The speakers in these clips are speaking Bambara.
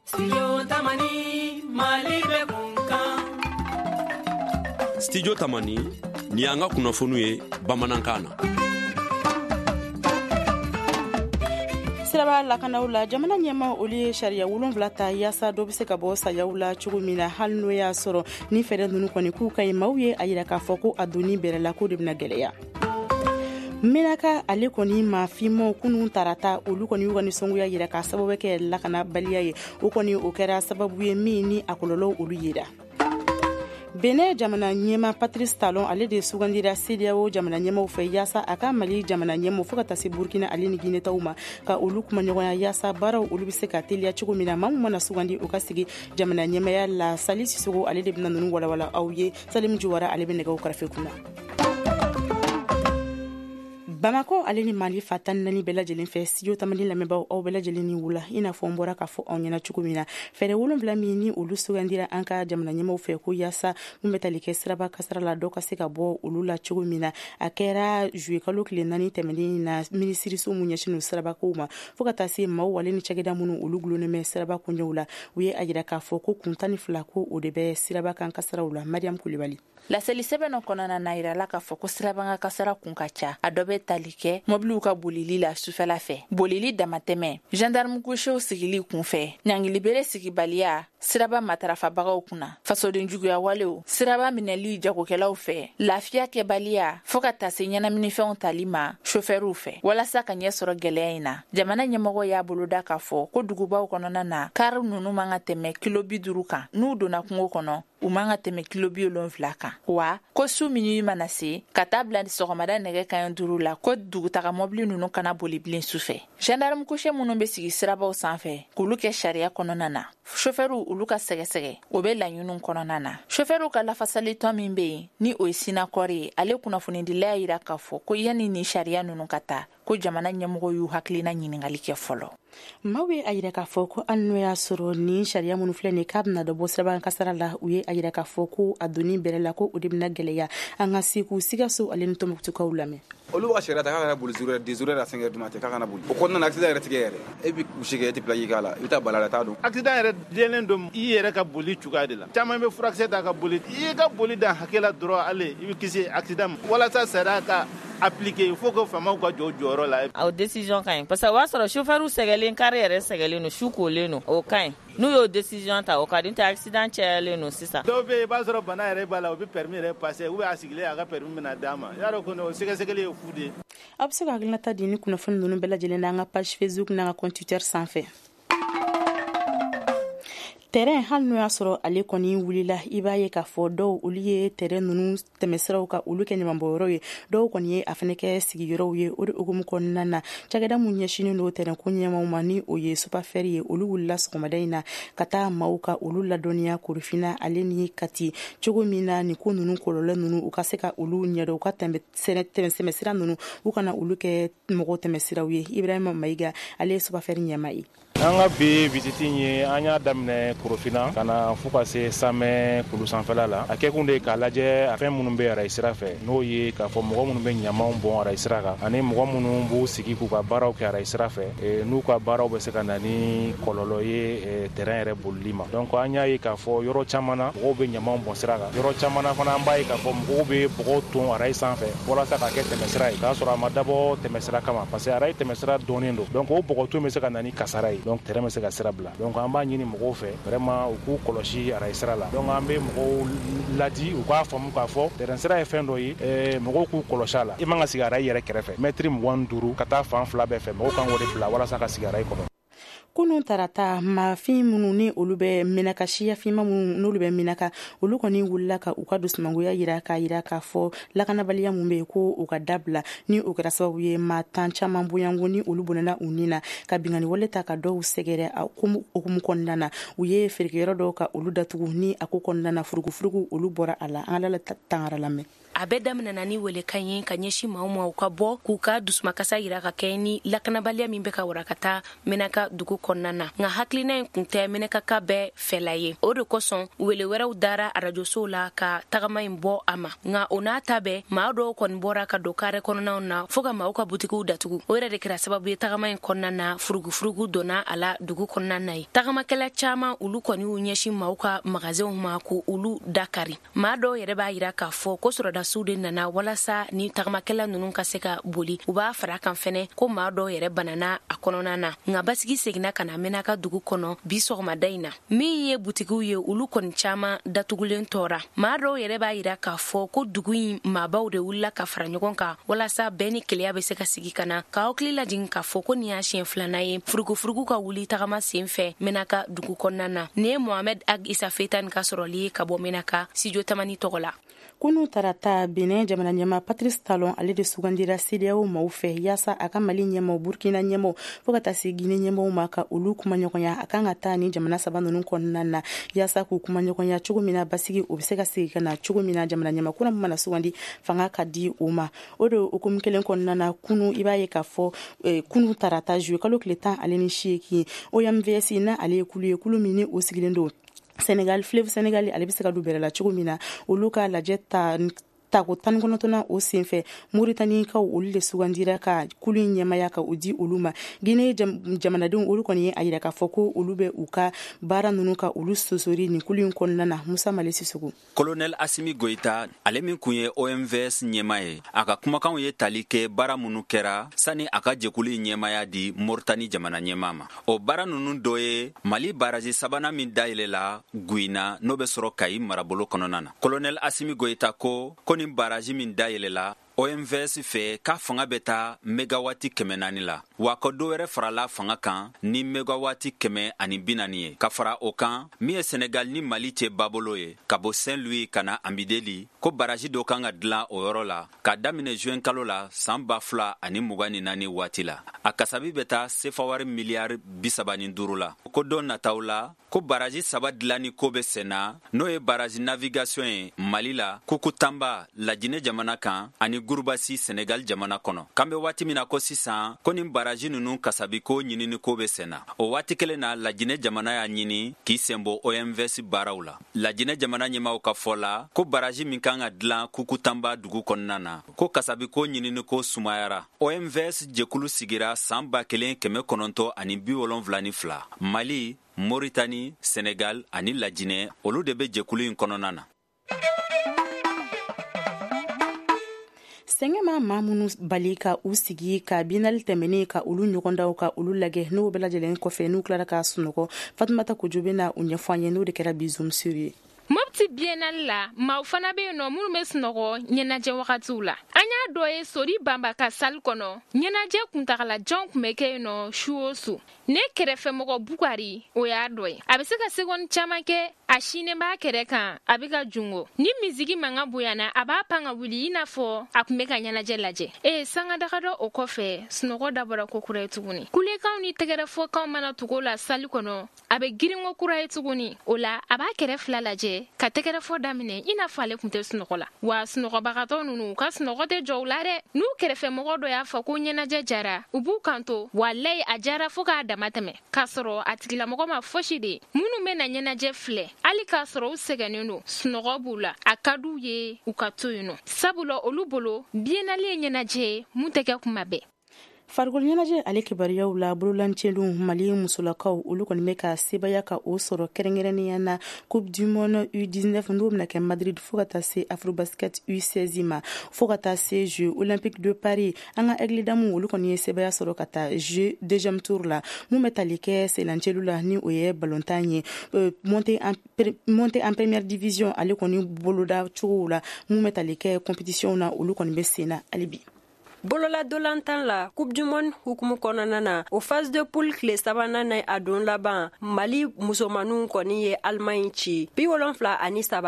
Studio Tamani ni an ka kunnafoniw ye bamanankan na. Siraba lakanaw la jamana ɲɛma olu ye sariya 7 ta yaasa dɔ bɛ se ka bɔ sayaw la cogo min na hali n'o y'a sɔrɔ ni fɛɛrɛ ninnu kɔni k'u ka ɲi maaw ye a yira k'a fɔ ko a donni bɛrɛ la ko de bɛna gɛlɛya. Menaka ale kɔni ma fimo kunun tarata olu kɔni y'u ka nisɔngoya yira k'a sababu kɛ lakanabaliya ye o kɔni o kɛra sababu ye min ni a kɔlɔlɔ olu yira. Benin jamana ɲɛma Patrice Talon ale de sugandira CEDEAO jamana ɲɛmaw fɛ yaasa a ka Mali jamana ɲɛmaw fo ka taa se Burkina ale ni Guinée taw ma ka olu kuma ɲɔgɔnya yaasa baaraw olu bɛ se ka teliya cogo min na maa min mana sugandi o ka sigi jamana ɲɛmaya la. Sali Sisogo ale de bɛna ninnu walawala aw ye. Salim Juwara ale bɛ nɛgɛw karafe kunna. Bamako ale ni Mali fa 14 bɛɛ lajɛlen fɛ Studio Tamani lamɛnbaaw aw bɛɛ lajɛlen ni wula i n'a fɔ n bɔra k'a fɔ aw ɲɛna cogo min na fɛɛrɛ 7 min ni olu sugandira an ka jamana ɲɛmaw fɛ ko yaasa mun bɛ tali kɛ siraba kasara la dɔ ka se ka bɔ olu la cogo min na a kɛra juillet kalo tile 4 tɛmɛnen na minisiriso mun ɲɛsin no sirabakow ma fo ka taa se maaw wale ni cakɛda minnu olu gulonnen bɛ siraba kunɲɛw la u ye a yira k'a fɔ ko kun 12 ko o de bɛ siraba kan kasaraw la. Mariam Kulibali. Laseli sɛbɛn kɔnɔna na yira la k'a fɔ ko siraban ka kasara kun ka ca a dɔ bɛ tali kɛ mobiliw ka bolili la sufɛla fɛ bolili damatɛmɛ gendarme gauchew sigili kunfɛ ɲangilibere sigibaliya siraba matarafabagaw kunna fasoden juguya walew siraba minɛli jagokɛlaw fɛ lafiya kɛbaliya fo ka taa se ɲɛnaminifɛnw tali ma chauffeurw fɛ walasa ka ɲɛ sɔrɔ gɛlɛya in na jamana ɲɛmɔgɔ y'a boloda k'a fɔ ko dugubaw kɔnɔna na kar nunu man ka tɛmɛ kilo 50 kan n'u donna kungo kɔnɔ u man ka tɛmɛ kilo 70 kan wa ko su minuit mana se ka taa bila sɔgɔmada nɛgɛ kanɲɛ 5 la ko dugutaga mobili nunu kana boli bilen sufɛ gendarme couché minnu bɛ sigi sirabaw sanfɛ k'olu kɛ sariya kɔnɔna na chauffeurw olu ka sɛgɛsɛgɛ o bɛ laɲiniw kɔnɔna na chauffeurw ka lafasali tɔn min bɛ yen ni o ye sinakɔri ye ale kunnafonidila yira k'a fɔ ko yanni ni sariya nunu ka taa ko jamana ɲɛmɔgɔ y'u hakilina ɲiningali kɛ fɔlɔ. Maaw ye a yira k'a fɔ ko hali n'o y'a sɔrɔ ni sariya minnu filɛ nin k'a bɛna dɔ bɔ siraban kasara la u ye a yira k'a fɔ ko a donni bɛrɛ la ko o de bɛna gɛlɛya an ka Segu Sikaso ale ni Tɔnbukutukaw lamɛn. Olu ka sariya ta k'a kana boli des horaires à 5 heures du matin k'a kana boli o kɔnɔna na accident yɛrɛ tigɛ yɛrɛ e bi coucher kɛ e tɛ plaque k'a la i bɛ taa bala la t'a dɔn accident yɛrɛ diɲɛlen don i yɛrɛ ka boli cogoya de la caman bɛ furakisɛ ta ka boli i ye ka boli dan hakɛ la dɔrɔn ale i bɛ kisi accident ma walasa sariya ka appliquer il faut que faamaw ka jɔ jɔyɔrɔ la. Aw décision ka ɲi parce que o b'a sɔrɔ chauffeur sɛgɛlen kari yɛrɛ sɛgɛlen don su kolen don o ka ɲi n'u y'o décision ta o ka di tɛ accident cayalen don sisan. Dɔw bɛ yen i b'a sɔrɔ bana yɛrɛ b'a la o bɛ permis yɛrɛ passer ou bien a sigilen a ka permis bɛna d'a ma i y'a dɔn ko o sɛgɛsɛgɛli ye fu de ye. A bɛ se ka hakilinata di ni kunnafoni ninnu bɛɛ lajɛlen n'an ka page Facebook n'an ka compte Twitter sanfɛ. Terrain hali n'o y'a sɔrɔ ale kɔni wulila i b'a ye k'a fɔ dɔw olu ye terrain ninnu tɛmɛsiraw ka olu kɛ ɲamanbɔyɔrɔw ye dɔw kɔni ye a fana kɛ sigiyɔrɔw ye o de hukumu kɔnɔna na cakɛda mun ɲɛsinen don terrain ko ɲɛmaw ma ni o ye Superfer ye olu wulila sɔgɔmada in na ka taa maaw ka olu ladɔnniya Korofina ale ni Kati cogo min na nin ko ninnu kɔlɔlɔ ninnu u ka se ka olu ɲɛdɔn u ka tɛmɛsira ninnu u kana olu kɛ mɔgɔw tɛmɛsiraw ye. Ibrahima Mayiga ale ye Superfer ɲɛma ye. An ka bi visite ye an y'a daminɛ Korofina ka na fo ka se Samɛ kulu sanfɛla la a kɛkun de k'a lajɛ a fɛn minnu bɛ arajo sira fɛ n'o ye k'a fɔ mɔgɔ minnu bɛ ɲamanw bɔn arajo sira kan ani mɔgɔ minnu b'u sigi k'u ka baaraw kɛ arajo sira fɛ n'u ka baaraw bɛ se ka na ni kɔlɔlɔ ye terrain yɛrɛ bolili ma donc an y'a ye k'a fɔ yɔrɔ caman na mɔgɔw bɛ ɲamanw bɔn sira kan yɔrɔ caman na fana an b'a ye k'a fɔ mɔgɔw bɛ bɔgɔ ton arajo sanfɛ walasa ka kɛ tɛmɛsira ye k'a sɔrɔ a ma dabɔ tɛmɛsira kama parce que arajo tɛmɛsira dɔnnen don donc o bɔgɔ ton bɛ se ka na ni kasara ye donc terrain bɛ se ka sira bila donc an b'a ɲini mɔgɔw fɛ vraiment u k'u kɔlɔsi arajo sira la donc an bɛ mɔgɔw ladi u k'a faamu k'a fɔ terrain sira ye fɛn dɔ ye mɔgɔw k'u kɔlɔsi a la i man ka sigi arajo yɛrɛ kɛrɛfɛ mètre 25 ka taa fan 2 bɛɛ fɛ mɔgɔw kan k'o de bila walasa ka sigi arajo kɔnɔ. Kunun tarata mafin minnu ni olu bɛ Menaka siya finma minnu n'olu bɛ Menaka olu kɔni wulila ka u ka dusumangoya yira k'a fɔ lakanabaliya mun bɛ yen ko u ka dabila ni o kɛra sababu ye maa 10 caman bonyanko ni olu bɔnɛna u ni na ka bingani wale ta ka dɔw sɛgɛrɛ a hukumu kɔnɔna na u ye feerekɛyɔrɔ dɔw ka olu datugu ni a ko kɔnɔna na furugufurugu olu bɔra a la an ka tangara lamɛn. a bɛ daminɛna ni welekan ye ka ɲɛsin maaw ma u ka bɔ k'u ka dusumakasa yira ka kɛ ni lakanabaliya min bɛ ka warakata Menaka dugu kɔnɔna na nka hakilina in kun tɛ Menaka ka bɛɛ fɛla ye o de kosɔn wele wɛrɛw dara arajosow la ka tagama in bɔ a ma nka o n'a ta bɛɛ maa dɔw kɔni bɔra ka don kare kɔnɔnaw na fo ka maaw ka butikiw datugu o yɛrɛ de kɛra sababu ye tagama in kɔnɔna na furugufurugu donna a la dugu kɔnɔna na ye tagamakɛla caman olu kɔni y'u ɲɛsin maaw ka magasinw ma ko olu dakari maa dɔw yɛrɛ b'a yira k'a fɔ ko sɔrɔdasiw de nana walasa ni tagamakɛla ninnu ka se ka boli u b'a fara kan fɛnɛ ko maa dɔw yɛrɛ banana a kɔnɔna na nka basigi seginna ka na Menaka dugu kɔnɔ bi sɔgɔmada in na min ye butikiw ye olu kɔni caman datugulen tɔɔra maa dɔw yɛrɛ b'a yira k'a fɔ ko dugu in maabaw de wulila ka fara ɲɔgɔn kan walasa bɛɛ ni keleya bɛ se ka sigi ka na ka hakili lajigin k'a fɔ ko nin y'a siɲɛ filanan ye furugufurugu ka wuli tagama sen fɛ Menaka dugu kɔnɔna na nin ye Mohamed Ag Isa Fetani ka sɔrɔli ye ka bɔ Menaka Studio Tamani tɔgɔ la. Kunu tarata Benin jamana ɲɛma Patrice Talon ale de sugandira CEDEAO maaw fɛ yaasa a ka Mali ɲɛmaw Burkina ɲɛmaw fo ka taa se Guinée ɲɛmaw ma ka olu kumaɲɔgɔnya a kan ka taa ni jamana saba ninnu kɔnɔna na yaasa k'u kumaɲɔgɔnya cogo min na basigi o bɛ se ka segin ka na cogo min na jamana ɲɛma kuna mana sugandi fanga ka di o ma o de hukumu kelen kɔnɔna na kunu i b'a ye k'a fɔ kunu tarata juillet kalo tile 18 OMVS na ale ye kulu min ni o sigilen don Senegal Fleuve Senegal ale bɛ se ka du bɛrɛ la cogo min na olu ka lajɛ tako 19 o senfɛ Mauritanienkaw olu de sugandira ka kulu in ɲɛmaya ka o di olu ma Guinée jamanadenw olu kɔni ye a yira k'a fɔ ko olu bɛ u ka baara ninnu ka olu sosori nin kulu in kɔnɔna na Musa Male Sissogo. Colonel Assimi Goïta ale min kun ye OMVS ɲɛma ye a ka kumakanw ye tali kɛ baara minnu kɛra sani a ka jɛkulu in ɲɛmaya di Mauritanie jamana ɲɛma ma o baara ninnu dɔ ye Mali baraji sabanan min dayɛlɛla Guina n'o bɛ sɔrɔ Kayi marabolo kɔnɔna na Colonel Assimi Goïta ko ni baraji min dayɛlɛla OMVS fɛ ka fanga bɛ taa megawati 400 la wa ka dɔ wɛrɛ farala fanga kan ni megawati 140 ye ka fara o kan min ye Senegal ni Mali cɛ babolo ye ka bɔ Saint-Louis ka na Ambideli ko baraji dɔ kan ka dilan o yɔrɔ la ka daminɛ juin kalo la san 2024 waati la a kasabi bɛ taa sefa wari miliyari 35 la ko don nataw la ko baraji saba dilanni ko bɛ senna n'o ye baraji navigation ye Mali la Kukutamba Lajinɛ jamana kan ani Gurubasi Senegal jamana kɔnɔ kan bɛ waati min na ko sisan ko nin baraji ninnu kasabi ko ɲinini ko bɛ senna o waati kelen na Lajinɛ jamana y'a ɲini k'i senbɔ OMVS baaraw la Lajinɛ jamana ɲɛmaw ka fɔ la ko baraji min kan ka dilan Kukutamba dugu kɔnɔna na ko kasabi ko ɲinini ko sumayara OMVS jɛkulu sigira san 1972 Mali Mauritanie Senegal ani Lajinɛ olu de bɛ jɛkulu in kɔnɔna na. Sɛngɛma maa minnu bali ka u sigi ka biennale tɛmɛnen ka olu ɲɔgɔndaw ka olu lagɛ n'o bɛɛ lajɛlen kɔfɛ n'u tilara ka sunɔgɔ Fatumata Kojo bɛ na u ɲɛfɔ an ye n'o de kɛra bi Zoom sur ye. Mopti biennale la maaw fana bɛ yen nɔ minnu bɛ sunɔgɔ ɲɛnajɛ wagatiw la an y'a dɔ ye sori banba ka salle kɔnɔ ɲɛnajɛ kuntagalajan kun bɛ kɛ yen nɔ su o su ne kɛrɛfɛmɔgɔ Bukari o y'a dɔ ye a bɛ se ka seconde caman kɛ a sinen b'a kɛrɛ kan a bɛ ka jungo ni misigi mankan bonyana a b'a pan ka wuli i n'a fɔ a kun bɛ ka ɲɛnajɛ lajɛ sangadagadɔ o kɔfɛ sunɔgɔ dabɔra ko kura ye tuguni kulekanw ni tɛgɛrɛfɔkanw mana tugu la salle kɔnɔ a bɛ girinko kura ye tuguni o la a b'a kɛrɛ fila lajɛ ka tɛgɛrɛfɔ daminɛ i n'a fɔ ale kun tɛ sunɔgɔ la wa sunɔgɔbagatɔ ninnu ka sunɔgɔ tɛ jɔ u la dɛ n'u kɛrɛfɛmɔgɔ dɔ y'a fɔ ko ɲɛnajɛ jara u b'u kanto walayi a jara fɔ k'a dama tɛmɛ k'a sɔrɔ a tigilamɔgɔ ma fosi de minnu bɛ na ɲɛnajɛ filɛ hali k'a sɔrɔ u sɛgɛnnen don sunɔgɔ b'u la a ka d'u ye u ka to yen nɔ sabula olu bolo biennale ye ɲɛnajɛ mun tɛ kɛ kuma bɛɛ farikolo ɲɛnajɛ ale kibaruyaw la bololancɛlenw Mali musolakaw olu kɔni bɛ ka sebaya ka o sɔrɔ kɛrɛnkɛrɛnnenya na Coupe du Monde U19 n'o bɛna kɛ Madrid fo ka taa se Afrobasket U16 ma fo ka taa se Jeux Olympiques de Paris an ka Aigle d'Amour olu kɔni ye sebaya sɔrɔ ka taa Jeux deuxième tour la mun bɛ tali kɛ selancɛlu la ni o ye ballontan ye monté en première division ale kɔni boloda cogo la mun bɛ tali kɛ compétition na olu kɔni bɛ sen na halibi bolola dolantan la Coupe du Monde hukumu kɔnɔna na o phase de poule tile sabanan na a don laban Mali musomaninw kɔni ye Allemagne ci 73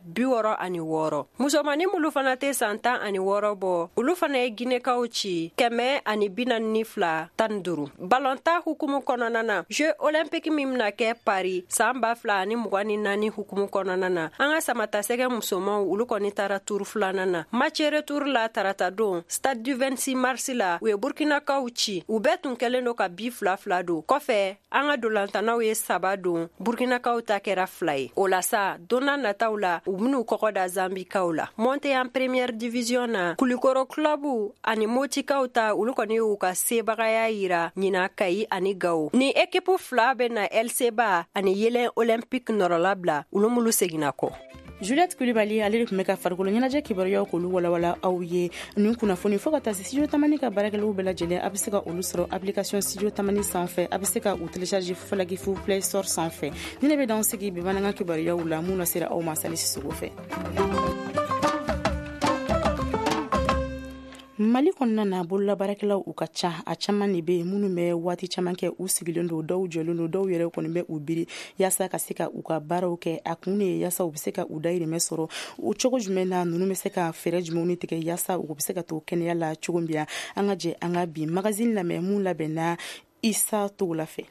66 musomani mulu fana tɛ san 16 bɔ olu fana ye ginekaw ci 142 15 balonta hukumu kɔnɔna na jeux olympique min bɛna kɛ Paris san 2024 hukumu kɔnɔna na an ka samatasɛgɛ musomanw olu kɔni taara tour filanan na match retour la tarata don stade du 26 mars la u ye burkinakaw ci u bɛɛ tun kɛlen do ka bi fila don kɔfɛ an ka dolantanaw ye 3 don burkinakaw ta kɛra 2 ye o la sa donna nataw la u bɛn'u kɔkɔ da zambikaw la monte en première division na kulikoro club ani motikaw ta olu kɔni y'u ka sebagaya yira ɲina kayi ani gawo ni ekipu 2 bɛ na LCBA ani yelen olympique nɔrɔlabila olu mulu segina kɔ. Juliette Kulibali ale de tun bɛ ka farikolo ɲɛnajɛ kibaruyaw k'olu walawala aw ye nin kunnafoni fo ka taa se studio tamani ka baarakɛlaw bɛɛ lajɛlen a bɛ se ka olu sɔrɔ application studio tamani sanfɛ a bɛ se ka u télécharger falaki fu play store sanfɛ ni ne bɛ d'an sigi bi bamanankan kibaruyaw la mun na sera aw ma Sali Sisogo fɛ. Mali kɔnɔna na bolola baarakɛlaw u ka ca a caman de bɛ minnu bɛ waati caman kɛ u sigilen don dɔw jɔlen don dɔw yɛrɛ kɔni bɛ u biri yaasa ka se ka u ka baaraw kɛ a kun ne ye yaasa u bɛ se ka u dayirimɛ sɔrɔ o cogo jumɛn na ninnu bɛ se ka fɛɛrɛ jumɛnw tigɛ yaasa u bɛ se ka to kɛnɛya la cogo min an ka jɛ an ka bi magazine lamɛn mun labɛnna Isa Togola fɛ.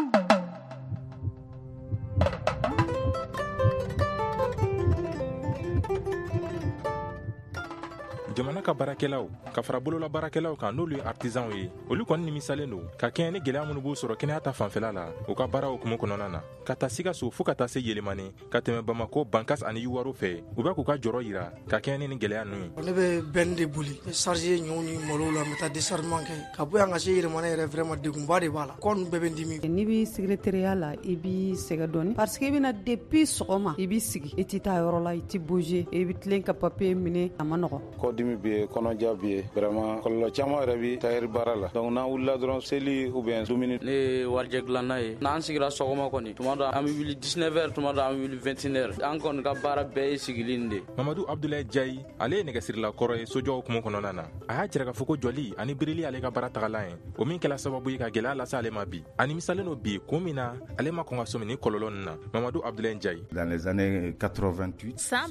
jamana ka baarakɛlaw ka fara bolola baarakɛlaw kan n'olu ye artisanw ye olu kɔni nimisalen don ka kɛɲɛ ni gwɛlɛya minnu b'u sɔrɔ kɛnɛya ta fanfɛla la u ka baara hukumu kɔnɔna na ka ta Sikaso fo ka taa se Yelemani ka tɛmɛ Bamako Bankas ani Yiwaro fɛ u bɛ k'u ka jɔrɔ yira ka kɛɲɛ ni gwɛlɛya ninnu ye. Ne bɛ bɛn de boli charge ɲɔw ni malo la n bɛ taa déchargement kɛ ka bɔ yan ka se Yelemani yɛrɛ vraiment degunba de b'a la kɔ ninnu bɛɛ bɛ n dimi. N'i b'i secrétariat la i b'i sɛgɛ dɔɔni parce que i bɛna depuis sɔgɔma i b'i sigi i tɛ taa yɔrɔ la i tɛ bouger i bɛ tilen ka papier minɛ a ma nɔgɔn. Kɔdimi bɛ yen kɔnɔja bɛ yen vraiment kɔlɔlɔ caman yɛrɛ bɛ tailleur baara la donc n'an wulila dɔrɔn seli ou bien dumuni. Ne ye warijɛ dilanna ye n'an sigira sɔgɔma kɔni tuma dɔ an bɛ wuli 19h tuma dɔ an bɛ wuli 21h an kɔni ka baara bɛɛ ye sigili nin de. Mamadu Abdulaye Jayi ale ye nɛgɛsirila kɔrɔ ye sojɔ hukumu kɔnɔna na a y'a jira k'a fɔ ko jɔli ani birili ale ka baara tagalan ye o min kɛla sababu ye ka gwɛlɛya lase ale ma bi a nimisalen don bi kun min na ale ma kɔn ka sɔmi ni kɔlɔlɔ ninnu na Mamadu Abdulaye Jayi. Dans les années 88 san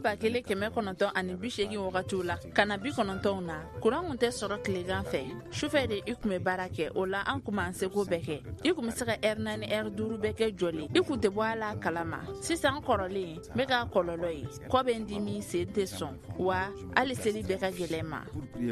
1980 wagatiw la ka na 90 na kuran kun tɛ sɔrɔ tilegan fɛ sufɛ de i kun bɛ baara kɛ o la an kun b'an seko bɛɛ kɛ i kun bɛ se ka heure 4 heure 5 bɛɛ kɛ jɔli i kun tɛ bɔ a la kalama sisan kɔrɔlen n bɛ ka kɔlɔlɔ ye kɔ bɛ n dimi sen tɛ sɔn wa hali seli bɛɛ ka gɛlɛn ma.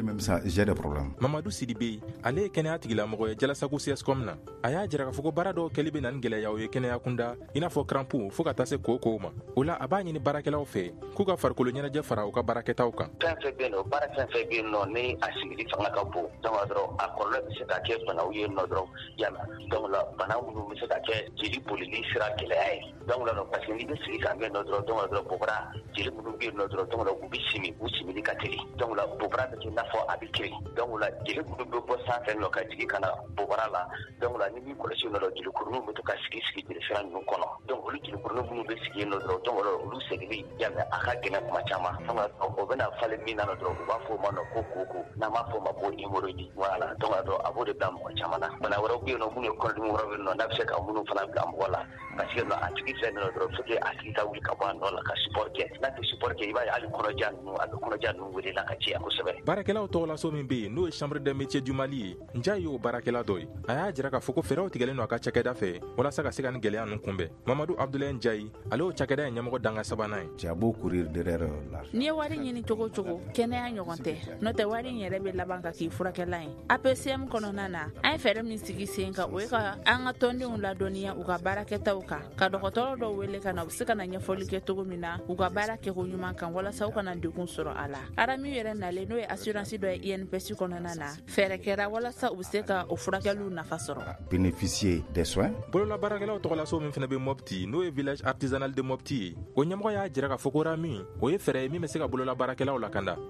Mamadu Sidibe ale ye kɛnɛya tigilamɔgɔ ye Jalasago CSCOM na a y'a jira k'a fɔ ko baara dɔw kɛli bɛ na ni gɛlɛyaw ye kɛnɛya kunda i n'a fɔ crampu fo ka taa se kow ma o la a b'a ɲini baarakɛlaw fɛ k'u ka farikolo ɲɛnajɛ fara u ka baarakɛtaw kan. Fɛn fɛn bɛ yen nɔ baara fɛn fɛn bɛ yen nɔ ni a sigili fanga ka bon donc dɔrɔn a kɔlɔlɔ bɛ se ka kɛ banaw ye nɔ dɔrɔn yala donc la bana minnu bɛ se ka kɛ jeli bolili sira gɛlɛya ye donc la parce que n'i bɛ sigi ka mɛn nɔ dɔrɔn donc dɔrɔn bobara jeli minnu bɛ yen nɔ dɔrɔn donc u bɛ simi u simili ka teli donc la bobara bɛ kɛ i n'a fɔ a bɛ kiri donc la jeli minnu bɛ bɔ sanfɛ nɔ ka jigin ka na bobara la donc la ni min kɔlɔsi nɔ dɔrɔn jelikuruninw bɛ to ka sigi jeli sira ninnu kɔnɔ donc olu jelikurunin minnu bɛ sigi nɔ dɔrɔn donc olu segili yala a ka gɛlɛn kuma caman donc o bɛna falen min na dɔrɔn u b'a fɔ o ma nɔ ko koko n'an b'a fɔ o ma ko hémorroïde voilà donc a b'o de bila mɔgɔ caman na bana wɛrɛw bɛ yen nɔ minnu ye kɔnɔdimi wɛrɛw bɛ yen nɔ n'a bɛ se ka minnu fana bila mɔgɔ la parce que a tigi filɛ nɔ dɔrɔn fo que a tigi ka wuli ka bɔ a nɔ la ka support kɛ n'a tɛ support kɛ i b'a ye hali kɔnɔja ninnu a bɛ kɔnɔja ninnu wele la ka caya kosɛbɛ. Baarakɛlaw tɔgɔlaso min bɛ yen n'o ye chambre des métiers du Mali ye Njayi y'o baarakɛla dɔ ye a y'a jira k'a fɔ ko fɛɛrɛw tigɛlen don a ka cakɛda fɛ walasa ka se ka nin gɛlɛya ninnu kunbɛn Mamadu Abdulaye Njayi ale y'o cakɛda ye ɲɛmɔgɔ danga sabanan ye. N'i ye wari ɲini cogo cogo kɛnɛya ɲɔgɔn tɛ n'o tɛ wari in yɛrɛ bɛ laban ka k'i furakɛla ye APCM kɔnɔna na an ye fɛɛrɛ min sigi sen kan o ye ka an ka tɔndenw ladɔnniya u ka baarakɛtaw kan ka dɔgɔtɔrɔ dɔw wele ka na u bɛ se ka na ɲɛfɔli kɛ cogo min na u ka baara kɛko ɲuman kan walasa u kana degun sɔrɔ a la arami yɛrɛ nalen n'o ye assurance dɔ ye INPS kɔnɔna na fɛɛrɛ kɛra walasa u bɛ se ka o furakɛliw nafa sɔrɔ. Bénéficier des soins. Bolola baarakɛlaw tɔgɔlaso min fana bɛ Mopti n'o ye village artisanal de Mopti ye o ɲɛmɔgɔ y'a jira k'a fɔ ko rami o ye fɛɛrɛ ye min bɛ se ka bolola baarakɛlaw lakanda Bubakar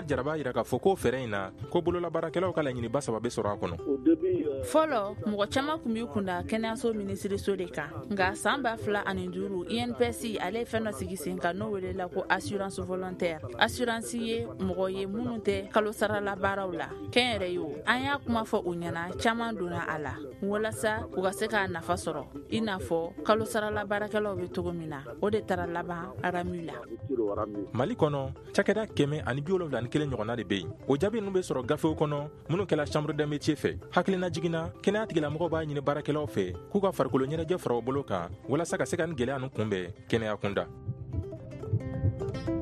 Bukar Jaraba yira k'a fɔ ko fɛɛrɛ in na ko bololabaarakɛlaw ka laɲiniba saba bɛ sɔrɔ a kɔnɔ. fɔlɔ mɔgɔ caman kun b'i kunda kɛnɛyaso minisiriso de kan nka san 2005 INPS ale ye fɛn dɔ sigi sen kan n'o welela ko assurance volontaire. assurance ye mɔgɔ ye minnu tɛ kalo sarala baaraw la kɛn yɛrɛ ye o an y'a kuma fɔ u ɲɛna caman donna a la walasa u ka se k'a nafa sɔrɔ i n'a fɔ kalo sarala baarakɛlaw bɛ cogo min na o de taara laban aramu la. Mali kɔnɔ cakɛda 171 ɲɔgɔnna de bɛ yen. o jaabi ninnu bɛ sɔrɔ gafew kɔnɔ minnu kɛla chambre de métier fɛ. hakilina jiginna kɛnɛya tigilamɔgɔw b'a ɲini baarakɛlaw fɛ k'u ka farikolo ɲɛnajɛ fara u bolo kan walasa ka se ka nin gɛlɛya ninnu kunbɛn kɛnɛya kunda.